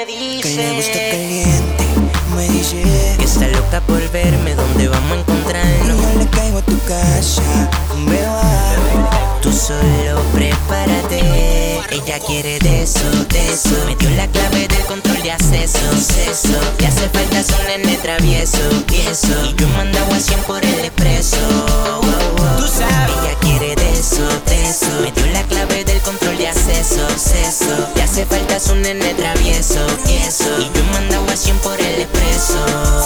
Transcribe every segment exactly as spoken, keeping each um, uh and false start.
me dice que le gusta caliente, me dice que está loca por verme, ¿dónde vamos a y encontrarnos? yo le caigo a tu casa, beba. Tú solo prepárate. Ella quiere de eso, de eso. Me dio la clave del control de acceso, acceso. Le hace falta su nene travieso, tieso. Y yo mandaba a cien por el expreso. Wow, wow. Tú sabes. Ella quiere de eso, de eso. Me dio la clave del control de acceso, acceso. Le hace falta su nene travieso, tieso. Y yo mandaba a cien por el expreso.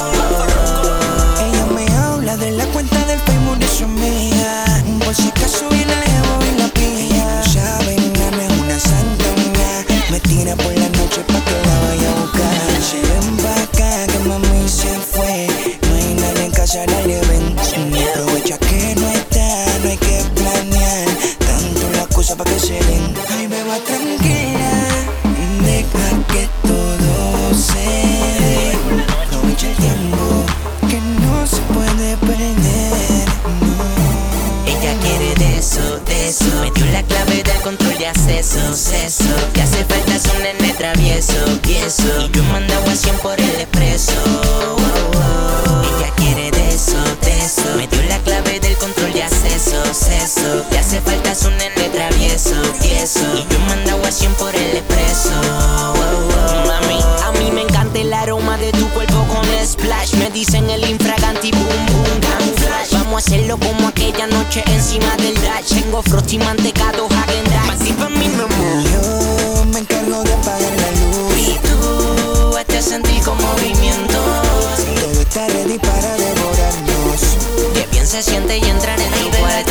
Ella me habla de la cuenta del Facebook de su amiga. Por si acaso viene lejos y la pilla. No sabe, no es una santa mía. Me tira por la noche pa' que la vaya a buscar. Se ven pa' acá que mami se fue. No hay nadie en casa, nadie ven. Aprovecha que no está, no hay que planear tanto las cosas pa' que se den. Ay, beba tranquila, deja que todo se dé. Aprovecha el tiempo que no se puede perder, no. Ella quiere de eso, de eso. Me dio la clave del control de acceso, acceso. Le hace falta su nene travieso, tieso. Y yo mandaba a cien por el expreso. Wow, wow. Ella quiere de eso, de eso. Me dio la clave del control de acceso, acceso. Le hace falta su nene travieso, tieso. Y yo mandaba a cien por el expreso. Wow, wow. Mami, a mí me encanta el aroma de tu cuerpo con splash. Me dicen el infraganti, boom, boom, gang flash. Vamos a hacerlo como aquella noche encima del dash. Tengo frosty mantecado, Häagen-Dazs. Más pa' mí, mi amor. Yo me encargo de apagar la luz. Y tú, este sentir con movimientos. Todo está ready para devorarnos. Que bien se siente y entrar en tu cuarto.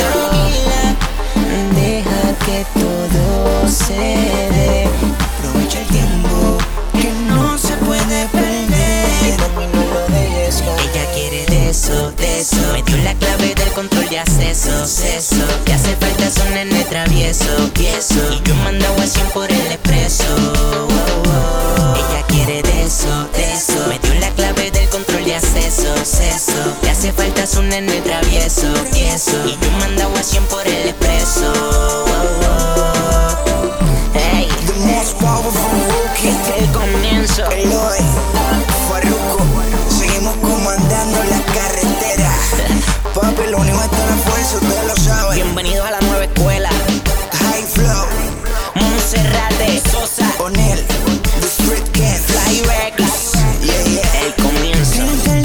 Deja que todo se dé. Aprovecha el tiempo que no se puede perder. Mami, no lo dejes caer. Ella quiere de eso, de eso. Me dio la clave del control de acceso, acceso. Le hace falta su nene travieso, tieso. Y yo mandaba a cien por el expreso. Wow, wow. Ella quiere de eso, de eso. Me dio la clave del control de acceso, acceso. Le hace falta su nene travieso, tieso. Y yo mandaba a cien por el expreso. Wow, wow. Hey, The most powerful rookie. este es el comienzo. Eloy, Farruko. Seguimos comandando la carretera. Papi, lo único está en la fuerza, ustedes lo saben. Bienvenidos a la nueva escuela. High Flow, Monserrate, Sosa, Onel, The Street King, Fly Records. yeah, yeah. El comienzo.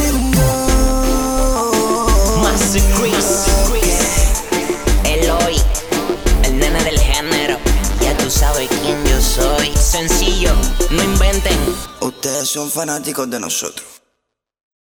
Master Chris, Eloy, el nene del género. Ya tú sabes quién yo soy. Sencillo, no inventen. Ustedes son fanáticos de nosotros.